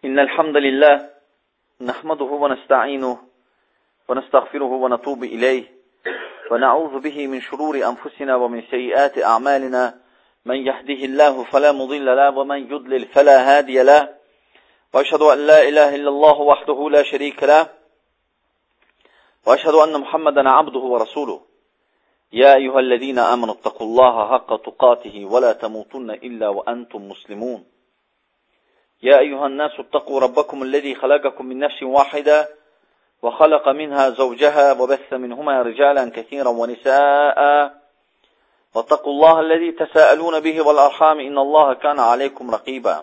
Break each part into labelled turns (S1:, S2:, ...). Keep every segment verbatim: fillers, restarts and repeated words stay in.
S1: إن الحمد لله نحمده ونستعينه ونستغفره ونتوب إليه ونعوذ به من شرور أنفسنا ومن سيئات أعمالنا من يهده الله فلا مضل له ومن يضلل فلا هادي له وأشهد أن لا إله إلا الله وحده لا شريك له وأشهد أن محمدا عبده ورسوله يا أيها الذين آمنوا اتقوا الله حق تقاته ولا تموتن إلا وأنتم مسلمون يا أيها الناس اتقوا ربكم الذي خلقكم من نفس واحدة وخلق منها زوجها وبث منهما رجالا كثيرا ونساء واتقوا الله الذي تساءلون به والأرحام إن الله كان عليكم رقيبا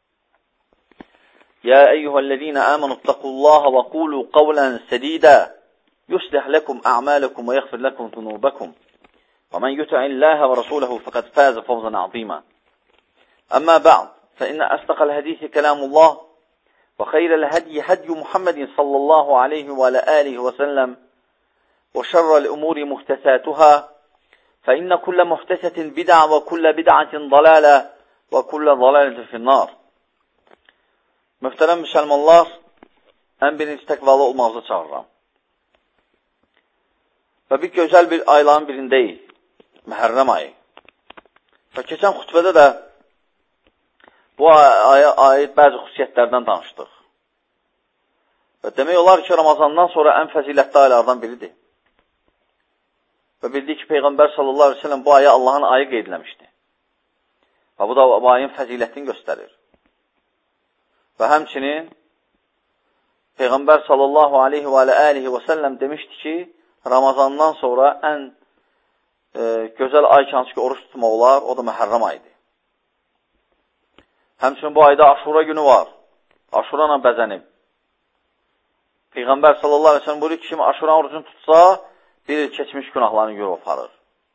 S1: يا أيها الذين آمنوا اتقوا الله وقولوا قولا سديدا يصلح لكم أعمالكم ويغفر لكم ذنوبكم ومن يطع الله ورسوله فقد فاز فوزا عظيما أما بعد فإن أصدق الحديث كلام الله وخير الهدي هدي محمد صلى الله عليه وعلى آله وسلم وشر الأمور محدثاتها فإن كل محدثة بدعة وكل بدعة ضلالة وكل ضلالة في النار. Möhtərəm müsəlmanlar, ən birinci təqvalı olmağınızı çağırıram. Və bir gözəl bir ayların birindəyik, Məhərrəm ayı. Və keçən xütbədə də bu aya aid bəzi xüsusiyyətlərdən danışdıq. Və demək olar ki, Ramazandan sonra ən fəzilətli aylardan biridir. Və bildik ki, Peyğəmbər sallallahu aleyhi ve sellem bu aya Allahın ayı qeydləmişdi. Və bu da bu ayın fəzilətini göstərir. Və həmçinin Peyğəmbər sallallahu aleyhi və aleyhi və səlləm demişdi ki, Ramazandan sonra ən e, gözəl ay hansı ki, oruç tutmaq olar, o da Məhərrəm ayıdır. Həmçinin bu ayda Aşura günü var. Aşura ilə bəzənib. Peyğəmbər sallallahu aleyhi ve sellem buyuruyor ki, kim Aşura orucunu tutsa, bir il keçmiş günahlarını yürü aparır.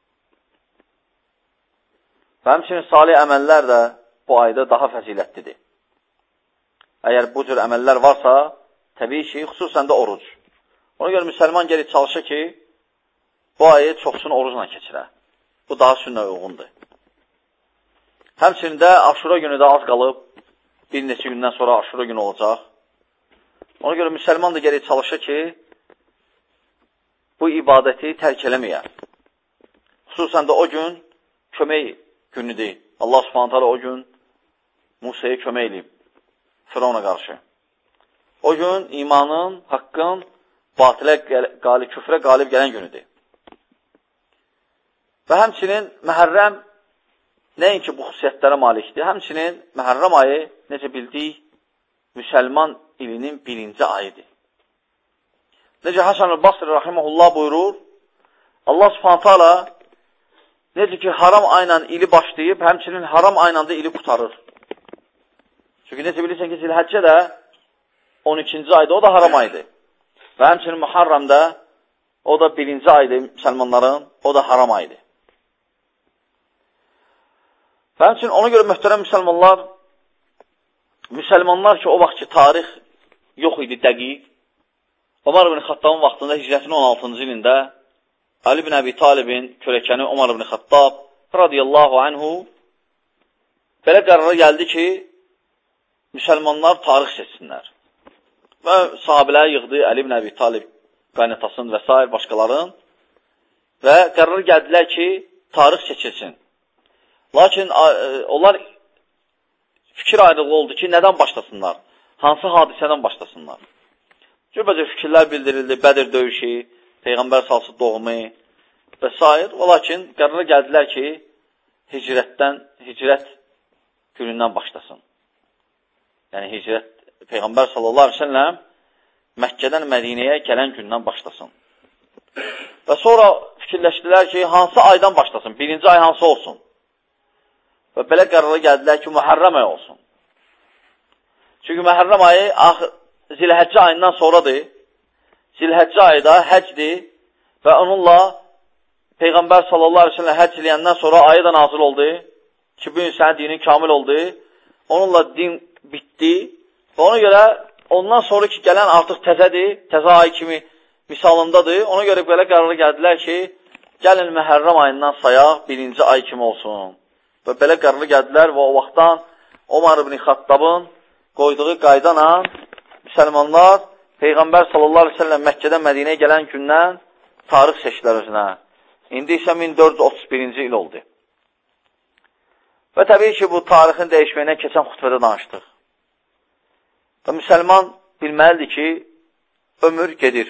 S1: Və həmçinin salih əməllər də bu ayda daha fəzilətlidir. Əgər bu cür əməllər varsa, təbii ki, xüsusən də oruc. Ona görə müsəlman gəlib çalışır ki, bu ayı çoxsunu orucla keçirə. Bu daha sünnə uyğundur. Həmçinin də Aşura günü də az qalıb, bir neçə gündən sonra Aşura günü olacaq. Ona görə müsəlman da gəlib çalışır ki, bu ibadəti tərk eləməyə. Xüsusən də o gün kömək günüdür. Allah subhanət hələ o gün Musaya kömək edib, Firavuna qarşı. O gün imanın, haqqın, batilə, qalib, küfrə qalib gələn günüdür. Və həmçinin Məhərrəm nəinki bu xüsusiyyətlərə malikdir, həmçinin Məhərrəm ayı, necə bildik, müsəlman ilinin birinci ayıdır. Necə Həsən el-Basri rahiməhullah buyurur, Allah subhanət hala necə ki, haram ayla ili başlayıb, həmçinin haram ayla da ili qutarır. Çünki necə bilirsən ki, Zilhəccə də on ikinci ayda, o da haram aydır. Və həmçinin Muharrəmdə, o da birinci aydır müsəlmanların, o da haram aydır. Və həmçinin ona görə möhtərəm müsəlmanlar, müsəlmanlar ki, o vaxt ki, tarix yox idi dəqiq, Ömər ibn Xattabın vaxtında hicrətin on altıncı ilində Ali ibn Əbi Talibin kürəkəni Ömər ibn Xattab radiyallahu anhu belə qərara gəldi ki, müsəlmanlar tarix seçsinlər. Və sahabələri yığdı Ali ibn Əbi Talib qaynatasını və s. başqaların və qərar gəldilər ki, tarix seçilsin. Lakin onlar fikir ayrılığı oldu ki, nədən başlasınlar? Hansı hadisədən başlasınlar? Cürbəcə fikirlər bildirildi, Bədir döyüşü, Peyğəmbər salsı doğumu və s. Lakin qərara gəldilər ki, hicrətdən, hicrət günündən başlasın. Yəni, hicrət, Peyğəmbər sallallahu aleyhi ve sellem Məkkədən Mədinəyə gələn gündən başlasın. Və sonra fikirləşdilər ki, hansı aydan başlasın? Birinci ay hansı olsun? Və belə qərara gəldilər ki, Məhərrəm ayı olsun. Çünki Məhərrəm ayı Zilhəccə ayından sonradır. Zilhəccə ayı da həcdir və onunla Peyğəmbər sallallahu aleyhi ve sellem həcc eləyəndən sonra ayı da nazil oldu ki, bu gün sənin dinin kamil oldu. Onunla din bitdi və ona görə ondan sonra ki, gələn artıq təzədir, təzə ay kimi misalındadır. Ona görə belə qərara gəldilər ki, gəlin Məhərrəm ayından sayaq, birinci ay kimi olsun. Və belə qərara gəldilər və o vaxtdan Ömər ibn Xattabın qoyduğu qaydana müsəlmanlar Peyğəmbər sallallahu aleyhi ve sellem Məkkədən Mədinəyə gələn gündən tarix seçdilər özünə. İndi isə min dörd yüz otuz birinci il oldu. Və təbii ki, bu tarixin dəyişməyinə keçən xütbədə danışdıq. Və müsəlman bilməlidir ki, ömür gedir.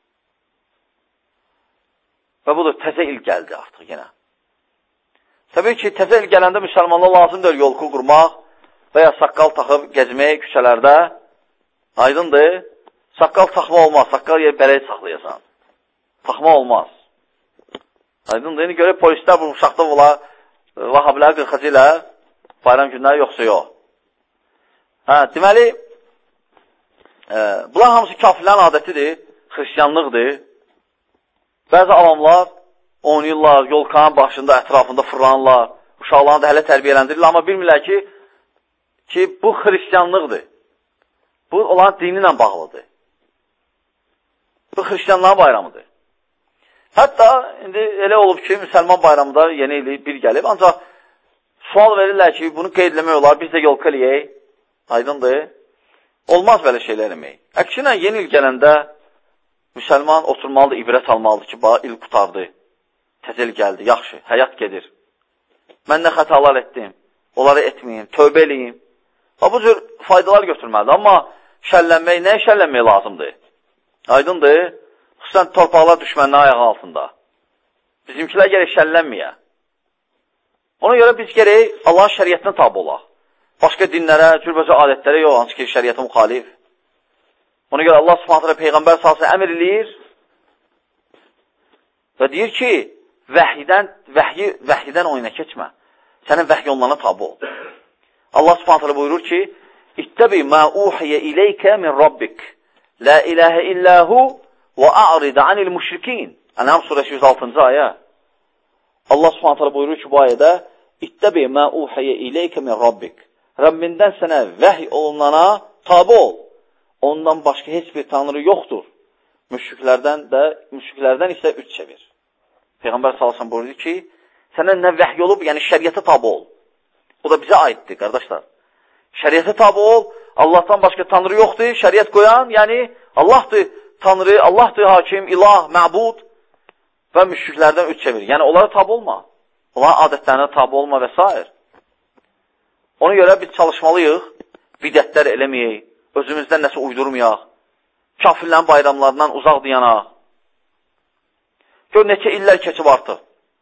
S1: Və budur, təzə il gəldi artıq yenə. Təbii ki, təzə il gələndə müsəlmanlar lazımdır yolku qurmaq və ya saqqal taxıb gəzmək küçələrdə. Aydındır, saqqal taxma olmaz, saqqal yer bələyə saxlayasan. Taxma olmaz. Aydındır, indi görək polislər bu uşaqda ola, vahabilər qırxacı ilə bayram günləri yoxsa yox. Hə, deməli, e, bunlar hamısı kafirlərin adətidir, xristiyanlıqdır. Bəzi avamlar oynayırlar, yolkanın başında, ətrafında fırlanırlar, uşaqlarını da hələ tərbiyələndirirlər, amma bilmirlər ki, ki, bu xristiyanlıqdır. Bu, olan dini ilə bağlıdır. Bu, xristiyanların bayramıdır. Hətta, indi elə olub ki, müsəlman bayramında yeni ili bir gəlib, ancaq sual verirlər ki, bunu qeydləmək olar, biz də yolka eləyək, aydındır. Olmaz belə şeylər eləmək. Əksinə, yeni il gələndə müsəlman oturmalıdır, ibrət almalıdır ki, bax, il qutardı, təzə il gəldi, yaxşı, həyat gedir. Mən nə xətalar etdim, onları etməyim, tövbə eləyim. Bu cür faydalar götürməlidir, amma şəllənmək, nəyə şəllənmək lazımdır? Aydındır, xüsusən torpaqlar düşməninin ayağı altında. Bizimkilər gərək şəllənməyə. Ona görə biz gərək Allahın şəriyyətinə tabi olaq. Başqa dinlərə, cürbəcə adətlərə yox, hansı ki, şəriyyətə müxalif. Ona görə Allah Subhanahu Peyğəmbər sallallahu əmr eləyir və deyir ki, vəhyidən, vəhyi, vəhyidən oyuna keçmə. Sənin vəhy yollarına tabi ol. Allah Subhanahu buyurur ki, İttəbi mə uhiyə iləykə min Rabbik, la iləhə illəhu və a'rid anil müşrikin. Ənam surəsi yüz altıncı ayə. Allah Subhanahu buyurur ki, bu ayədə İttəbi mə uhiyə iləykə min Rabbik. Rəbbindən sənə vəhy olunana tabi ol. Ondan başqa heç bir tanrı yoxdur. Müşriklərdən də, müşriklərdən isə üç çevir. Peyğəmbər sallallahu əleyhi və səlləm buyurdu ki, sənə nə vəhy olub, yəni şəriətə tabi ol. Bu da bizə aiddir, qardaşlar. Şəriətə tabi ol, Allahdan başqa tanrı yoxdur, şəriət qoyan, yəni Allahdır tanrı, Allahdır hakim, ilah, məbud və müşriklərdən üç çevir. Yəni onlara tabi olma, onların adətlərinə tabi olma və s. Ona görə biz çalışmalıyıq, bidətlər eləməyək, özümüzdən nəsə uydurmayaq, kafirlərin bayramlarından uzaq dayanaq. Gör, neçə illər keçib artıq.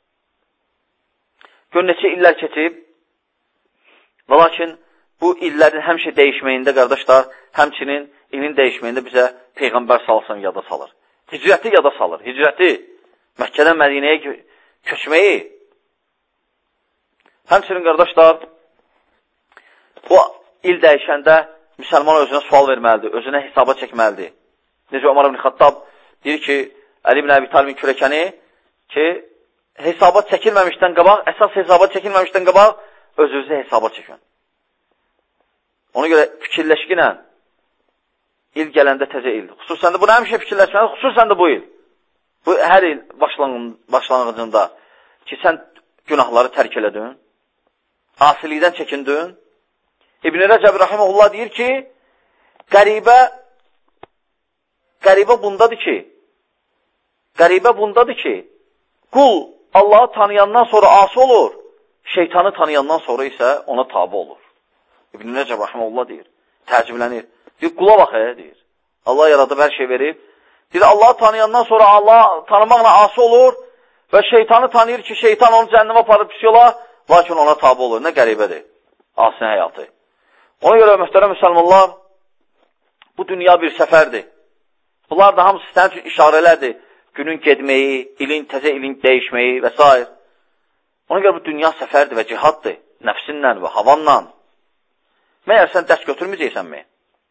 S1: Gör, neçə illər keçib. Və lakin bu illərin həmişə dəyişməyində, qardaşlar, həmçinin ilin dəyişməyində bizə Peyğəmbər salsın yada salır. Hicrəti yada salır. Hicrəti, Məkkədən Mədinəyə köçməyi. Həmçinin, qardaşlar, bu il dəyişəndə müsəlman özünə sual verməlidir, özünə hesaba çəkməlidir. Necə Ömər ibn Xattab deyir ki, Əli ibn Əbi Talibin kürəkəni ki, hesaba çəkilməmişdən qabaq, əsas hesaba çəkilməmişdən qabaq, özünüzü hesaba çəkin. Ona görə fikirləşkinə il gələndə təzə il. Xüsusən də bunu həmişə fikirləşməli, xüsusən də bu il. Bu hər il başlanğıcında ki, sən günahları tərk elədin, asilikdən çəkindin. İbn-i Rəcəb Rahiməhullah deyir ki, qəribə, qəribə bundadır ki, qəribə bundadır ki, qul Allahı tanıyandan sonra asi olur, şeytanı tanıyandan sonra isə ona tabi olur. İbn-i Rəcəb Rahiməhullah deyir, təəccüblənir. Deyir, qula bax, e, deyir. Allah yaradıb, hər şey verib. Deyir, Allahı tanıyandan sonra Allah tanımaqla asi olur və şeytanı tanıyır ki, şeytan onu cəhənnəmə aparıb pis yola, lakin ona tabi olur. Nə qəribədir, asin həyatı. Ona görə, mühtərəm müsəlmanlar, bu dünya bir səfərdir. Bunlar da hamısı sənin üçün işarələrdir. Günün gedməyi, ilin, təzə ilin dəyişməyi və s. Ona görə bu dünya səfərdir və cihaddır, nəfsinlə və havanla. Məyər sən dərs götürməyəcəksənmi?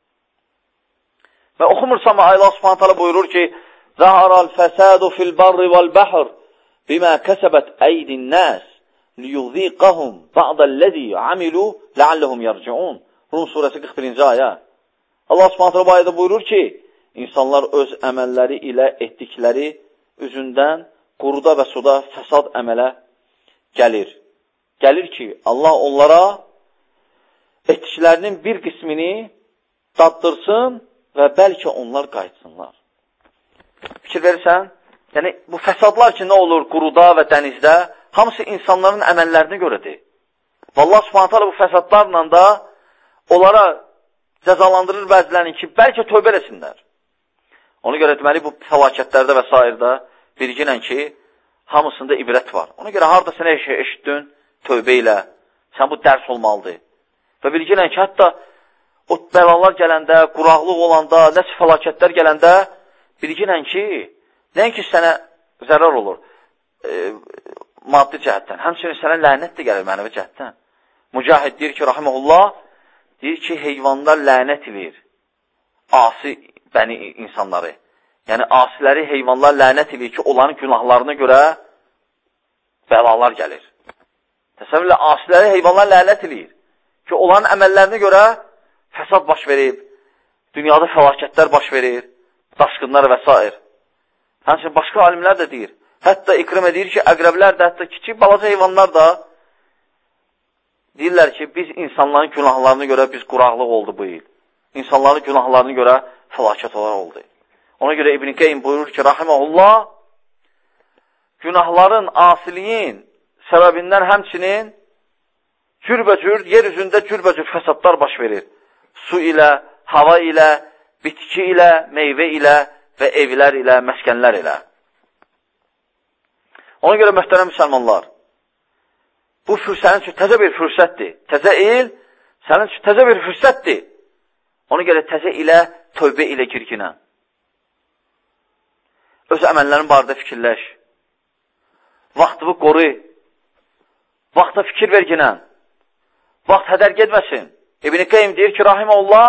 S1: Və oxumursam, Allah Subhanahu taala buyurur ki, Zəharal fəsadu fil barri vəl bəhr bimə kəsəbət əydin nəs liyuziqahum ba'dəl-ləzi amilu ləalləhum yarciun. Rum surəsi qırx birinci ayə. Allah Subhanahu taala bu ayədə buyurur ki, insanlar öz əməlləri ilə etdikləri üzündən quruda və suda fəsad əmələ gəlir. Gəlir ki, Allah onlara etdiklərinin bir qismini daddırsın və bəlkə onlar qayıtsınlar. Fikir verirsən, yəni bu fəsadlar ki, nə olur quruda və dənizdə, hamısı insanların əməllərini görədir. Və Allah Subhanahu taala bu fəsadlarla da onlara cəzalandırır bəzilərini ki, bəlkə tövbə etsinlər. Ona görə deməli, bu fəlakətlərdə və s. bilginən ki, hamısında ibrət var. Ona görə harada sənə şey eşitdin, tövbə ilə, sən bu dərs olmalıdır. Və bilginən ki, hətta o bəlalar gələndə, quraqlıq olanda, nəsə fəlakətlər gələndə, bilginən ki, nəinki sənə zərər olur e, maddi cəhətdən, həmçinin sənə lənət də gəlir mənəvi cəhətdən. Mücahid deyir ki, rahiməhullah, deyir ki, heyvanlar lənət edir asi bəni insanları. Yəni, asiləri heyvanlar lənət edir ki, onların günahlarına görə bəlalar gəlir. Təsəvvürlə, asiləri heyvanlar lənət edir ki, onların əməllərinə görə fəsad baş verib, dünyada fəlakətlər baş verir, daşqınlar və s. Həmçinin başqa alimlər də deyir. Hətta ikram edir ki, əqrəblər də, hətta kiçik balaca heyvanlar da deyirlər ki, biz insanların günahlarına görə biz quraqlıq oldu bu il. İnsanların günahlarına görə fəlakət olar oldu. Ona görə İbn Qeym buyurur ki, rahiməhullah, günahların, asiliyin səbəbindən həmçinin cürbəcür, yer üzündə cürbəcür fəsadlar baş verir. Su ilə, hava ilə, bitki ilə, meyvə ilə və evlər ilə, məskənlər ilə. Ona görə möhtərəm müsəlmanlar, bu sənin üçün təzə bir fürsətdir. Təzə il sənin üçün təzə bir fürsətdir. Ona görə təzə ilə, tövbə ilə girginə. Öz əməllərin barədə fikirləş. Vaxtını qoru. Vaxta fikir verginə. Vaxt hədər getməsin. İbn Qeym deyir ki, rahiməhullah,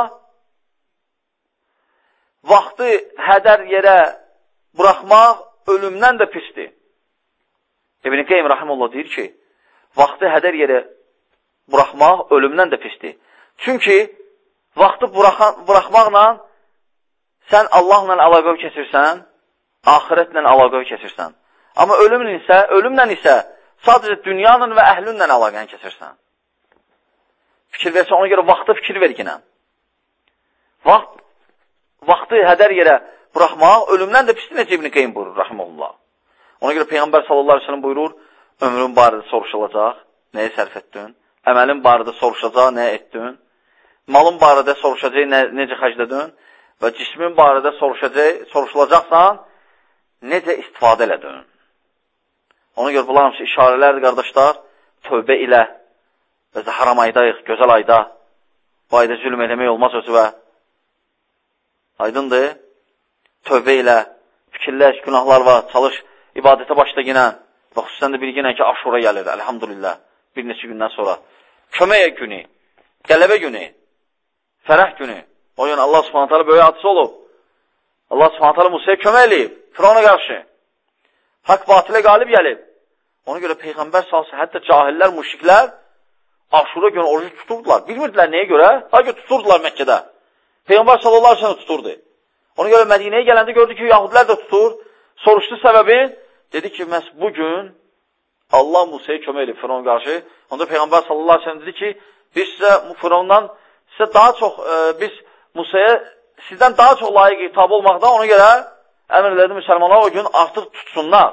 S1: vaxtı hədər yerə buraxmaq ölümdən də pisdir. İbn Qeym rahiməhullah deyir ki, vaxtı hədər yerə buraxmaq ölümdən də pisdir. Çünki vaxtı buraxmaqla sən Allahla əlaqə keçirsən, axirətlə əlaqə keçirsən. Amma ölümlə isə, ölümlə isə sadəcə dünyanın və əhlünlə əlaqəni keçirsən. Fikir versən, ona görə vaxtı fikir verginə. Vaxt, vaxtı hədər yerə buraxmaq ölümdən də pisdir, necə İbn Qeym buyurur, rahiməhullah. Ona görə Peyğəmbər sallallahu aleyhi ve sellem buyurur, ömrün barədə soruşulacaq, nəyə sərf etdin? Əməlin barədə soruşacaq, nə etdin? Malın barədə soruşacaq, nə, necə xərclədin? Və cismin barədə soruşacaq, soruşulacaqsan, necə istifadə elədin? Ona görə bunlar hamısı işarələrdir, qardaşlar, tövbə ilə, biz də haram aydayıq, gözəl ayda, bu ayda zülm eləmək olmaz özüvə. Aydındır, tövbə ilə, fikirləş, günahlar var, çalış, ibadətə başla ginə. Və xüsusən də bilginə ki, aşura gəlir, əlhamdülillah, bir neçə gündən sonra. Kömək günü, qələbə günü, fərəh günü. O gün Allah Subhanahu taala böyük hadisi olub. Allah Subhanahu taala Musaya kömək eləyib, Firavuna qarşı. Haqq batilə qalib gəlib. Ona görə Peyğəmbər sallallahu hətta cahillər, müşriklər aşura günü orucu tuturdular. Bilmirdilər nəyə görə? Həqiqətən tuturdular Məkkədə. Peyğəmbər sallallahu əleyhi və səlləm tuturdu. Ona görə Mədinəyə gələndə gördü ki, yahudilər də tutur. Soruşdu səbəbi. Dedi ki, məhz bugün Allah Musaya kömək edib Firavuna qarşı. Onda Peyğəmbər sallallahu əleyhi və səlləm dedi ki, biz sizə Firavundan sizə daha çox e, biz Musaya sizdən daha çox layiq itab olmaqdan ona görə əmr elədi müsəlmanlar o gün artıq tutsunlar.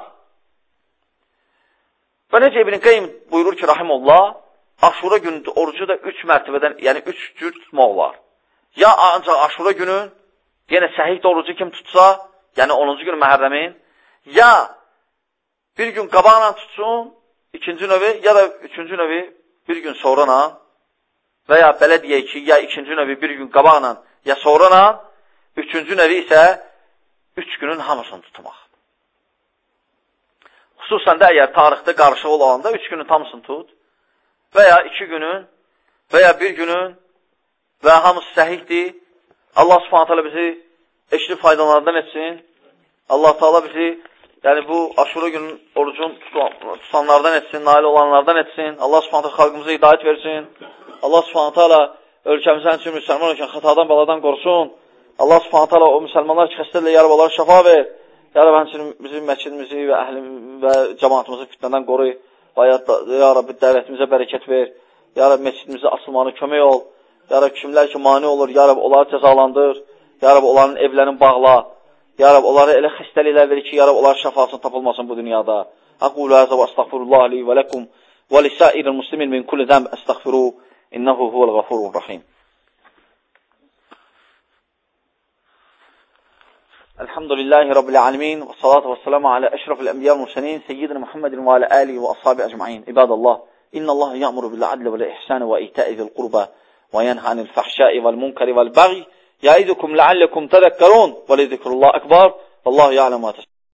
S1: Və necə İbn Qeym buyurur ki, rahimullah, aşura günü orucu da üç mərtəbədən, yəni üç cür tutmaq olar. Ya ancaq aşura günü, yenə səhih orucu kim tutsa, yəni onuncu gün Məhərrəmin, ya bir gün qabaqla tutsun, ikinci növü, ya da üçüncü növü bir gün sonrana, və ya belə deyək ki, ya ikinci növü bir gün qabaqla, ya sonrana, üçüncü növü isə üç günün hamısını tutmaq. Xüsusən də əgər tarixdə qarışıq olanda üç günün hamısını tut, və ya iki günün, və ya bir günün və hamısı səhihdir. Allah Subhanahu taala bizi eşli faydalarından etsin. Allah Taala bizi yəni bu aşura günün orucun tutanlardan etsin, nail olanlardan etsin. Allah Subhanahu taala xalqımıza hidayət versin. Allah Subhanahu taala ölkəmizə üçün müsəlman ölkən xətadan, baladan qorusun. Allah Subhanahu taala o müsəlmanlar ki, xəstədirlər, ya Rab, onlara şəfa ver. Ya Rab, həmçinin bizim məscidimizi və əhlim və cəmaatımızı fitnədən qoru. Ya Rabbi, dəvətimizə bərəkət ver. Ya Rabbi, məscidimizə açılmanı kömək ol. Ya Rab, kimlər ki, mani olur, Ya Rab, onları cəzalandır. Ya Rab, onların evlərini bağla. Ya Rab, onlara elə xəstəliklər verir ki, Ya Rab, onların şəfasını tapılmasın bu dünyada. Aqulu həzə və əstəğfirullah li və ləkum və lisəiril muslimin min kulli zəmb əstəğfiru, innəhu huvəl ğafurur rahim. Elhamdülillahi Rabbil alemin və salatu və selamu alə əşrafil ənbiya və mursalin seyyidina Muhammedin və alə alihi və ashabi əcmain. İbadallah, innəllaha ya'muru bil adli və ihsani və ita'i zil qurba və yenha anil fahşai vel munkari vel baghi ya'idukum la'allakum tadhakkarun və li zikrullah akbar. Vallahu ya'lamu ma